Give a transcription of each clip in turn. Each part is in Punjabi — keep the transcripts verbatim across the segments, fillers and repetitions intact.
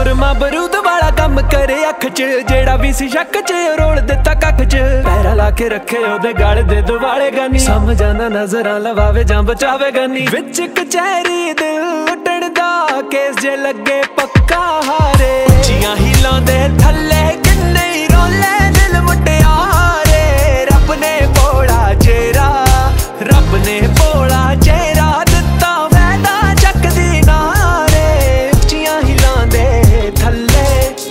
ਸੁਰਮਾ ਬਰੂਦ ਵਾਲਾ ਕੰਮ ਕਰੇ ਅੱਖ ਚ, ਜਿਹੜਾ ਵੀ ਸੀ ਸ਼ੱਕ ਚ ਰੋਲ ਦਿੱਤਾ ਕੱਖ ਚ। ਪੈਰਾ ਲਾ ਕੇ ਰੱਖੇ ਉਹਦੇ ਗਲ ਦੇ ਦੁਆਲੇ ਗਾਨੀ, ਸਮਝਾ ਨਾ ਨਜ਼ਰਾਂ ਲਵਾਵੇ ਜਾਂ ਬਚਾਵੇ ਗਾਨੀ। ਵਿੱਚ ਕਚਹਿਰੀ ਦਿਲ ਉੱਡਣ ਦਾ ਕੇਸ ਜੇ ਲੱਗੇ ਪੱਕਾ ਹਾਰੇ, ਉੱਚੀਆਂ ਹੀਲਾਂ ਦੇ ਥੱਲੇ ਕਿੰਨੇ ਹੀ ਰੋਲੇ ਦਿਲ ਮੁਟਿਆਰੇ। ਰੱਬ ਨੇ ਭੋਲਾ ਚਿਹਰਾ, ਰੱਬ ਨੇ ਭੋਲਾ ਚਿਹਰਾ ਦਿੱਤਾ ਵੈਦਾ ਚੱਕਦੀ ਨਾਰੇ, ਉੱਚੀਆਂ ਹੀਲਾਂ ਦੇ ਥੱਲੇ।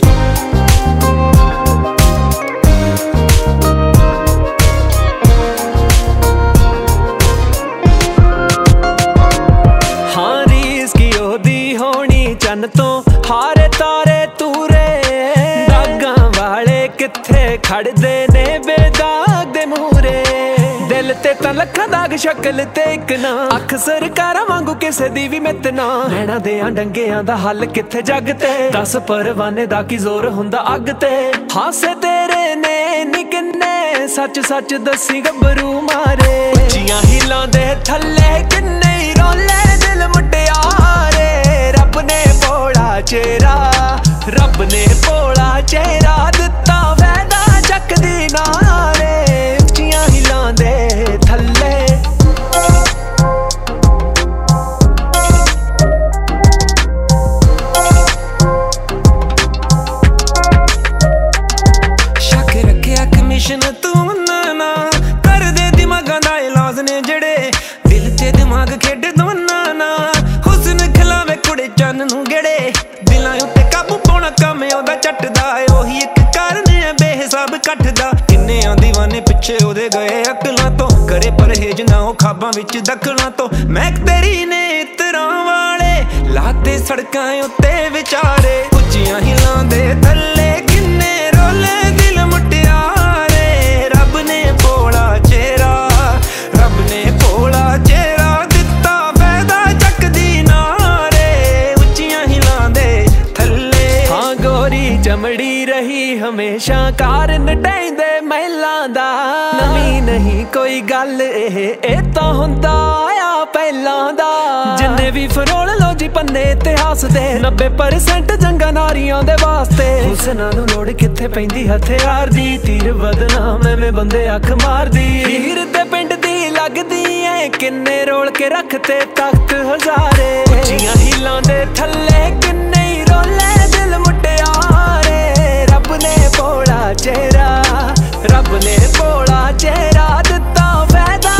ਹਾਂ ਰੀਸ ਕੀ ਉਹਦੀ ਹੋਣੀ ਚੰਨ ਤੋਂ ਹਾਰੇ ਤਾਰੇ ਤੂਰੇ, ਦਾਗਾਂ ਵਾਲੇ ਕਿੱਥੇ ਖੜਦੇ ਨੇ ਬੇਦਾਗ ਦੇ ਮੂਹਰੇ। ਦਿਲ ਤੇ ਤਾਂ ਲੱਖਾਂ ਦਾਗ ਸ਼ਕਲ ਤੇ ਇੱਕ ਨਾ, ਅੱਖ ਸਰਕਾਰਾਂ ਵਾਂਗੂ ਕਿਸੇ ਦੀ ਵੀ ਮਿੱਤ ਨਾ। ਨੈਣਾ ਦੇ ਆ ਡੰਗਿਆਂ ਦਾ ਹੱਲ ਕਿੱਥੇ ਜੱਗ ਤੇ, ਦਸ ਪਰਵਾਨੇ ਦਾ ਕੀ ਜ਼ੋਰ ਹੁੰਦਾ ਅੱਗ ਤੇ। ਹਾਸੇ ਤੇਰੇ ਨੇ ਨੀ ਕਿੰਨੇ ਸੱਚ ਸੱਚ ਦੱਸੀ ਗੱਭਰੂ ਮਾਰੇ, ਉੱਚੀਆਂ ਹੀਲਾਂ ਦੇ ਥੱਲੇ ਕਿੰਨੇ ਹੀ ਰੋਲੇ ਦਿਲ ਮੁਟਿਆਰੇ। ਰੱਬ ਨੇ ਭੋਲਾ ਚਿਹਰਾ, ਰੱਬ ਨੇ ਭੋਲਾ ਚਿਹਰਾ ਦਿੱਤਾ ਵੈਦਾ ਚੱਕਦੀ ਨਾਰੇ, ਉੱਚੀਆਂ ਹੀਲਾਂ ਦੇ ਥੱਲੇ। ਸ਼ੱਕ ਰੱਖਿਆ ਕਮਿਸ਼ਨ ਤੂੰ ਨਾ ਨਾ, ਕਰਦੇ ਦਿਮਾਗਾਂ ਦਾ ਇਲਾਜ ਨੇ ਜਿਹੜੇ, ਦਿਲ ਤੇ ਦਿਮਾਗ ਖੇਡੇ ਦੋਨਾਂ ਨਾ। ਹੁਸਨ ਖਿਲਾਵੇ ਕੁੜੇ ਚੰਨ ਨੂੰ ਗੇੜੇ, ਦਿਲਾਂ ਉੱਤੇ ਕਾਬੂ ਪਾਉਣਾ ਕੰਮ ਉਹਦਾ ਚੱਟਦਾ। ਉਹੀ ਇੱਕ ਕਾਰਨ ਹੈ ਬੇਹਿਸਾਬ ਕੱਠ ਦਾ, ਕਿੰਨਿਆਂ ਦੀਵਾਨੇ ਪਿੱਛੇ ਉਹਦੇ ਗਏ ਅਕਲਾਂ ਤੋਂ। ਕਰੇ ਪਰਹੇਜ ਨਾ ਉਹ ਖਾਬਾਂ ਵਿੱਚ ਦਖਲਾਂ ਤੋਂ। ਮੈਂ ਤੇਰੀ ਨੇ ਇਤਰਾਂ ਵਾਲੇ ਲਾਤੇ ਸੜਕਾਂ ਉੱਤੇ ਵਿਚਾਰੇ, ਉੱਚੀਆਂ ਹੀਲਾਂ ਦੇ ਥੱਲੇ ਕਿੰਨੇ ਰੋਲੇ ਦਿਲ ਮੁਟਿਆਰੇ। ਰੱਬ ਨੇ ਭੋਲਾ ਚਿਹਰਾ, ਰੱਬ ਨੇ ਭੋਲਾ ਚਿਹਰਾ ਦਿੱਤਾ ਵੈਦਾ ਚੱਕਦੀ ਨਾਰੇ, ਉੱਚੀਆਂ ਹੀਲਾਂ ਦੇ ਥੱਲੇ। ਹਾਂ ਗੋਰੀ ਚਮੜੀ ਰਹੀ ਹਮੇਸ਼ਾ ਕਾਰਨ ਢਹਿੰਦੇ ਮਹਿਲਾਂ ਦਾ, ਨਵੀਂ ਨਹੀਂ ਕੋਈ ਗੱਲ ਇਹ ਇਹ ਤਾਂ ਹੁੰਦਾ ਆ ਪਹਿਲਾਂ ਦਾ। ਜਿੰਨੇ ਵੀ ਫਰੋਲ ਲੋ ਜੀ ਪੰਨੇ ਇਤਿਹਾਸ ਦੇ, ਨੱਬੇ ਪਰਸੈਂਟ ਜੰਗਾਂ ਨਾਰੀਆਂ ਦੇ ਵਾਸਤੇ। ਹੁਸਨਾਂ ਨੂੰ ਲੋੜ ਕਿੱਥੇ ਪੈਂਦੀ ਹਥਿਆਰ ਦੀ, ਤੀਰ ਬਦਨਾਮ ਐਵੇਂ ਬੰਦੇ ਅੱਖ ਮਾਰਦੀ। ਹੀਰ ਦੇ ਪਿੰਡ ਦੀ ਲੱਗਦੀ ਐ ਕਿੰਨੇ ਰੋਲ ਕੇ ਰੱਖਤੇ ਤਖਤ ਹਜ਼ਾਰੇ, ਉੱਚੀਆਂ ਹੀਲਾਂ ਦੇ ਥੱਲੇ ਕਿੰਨੇ ਹੀ ਰੋਲੇ ਦਿਲ ਮੁਟਿਆਰੇ। ਰੱਬ ਨੇ ਭੋਲਾ ਚਿਹਰਾ, ਰੱਬ ਨੇ ਭੋਲਾ ਚਿਹਰਾ ਦਿੱਤਾ ਵੈਦਾ